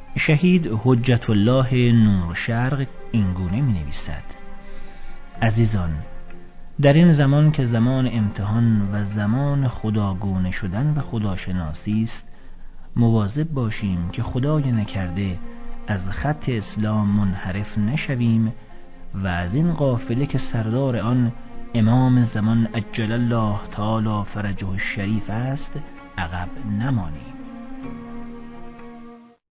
شهید حجت الله نور شرق اینگونه می نویسد: عزیزان، در این زمان که زمان امتحان و زمان خداگونه شدن و خداشناسی است، مواظب باشیم که خدای نکرده از خط اسلام منحرف نشویم و از این قافله که سردار آن امام زمان عجل الله تعالی فرجه الشریف است عقب نمانیم.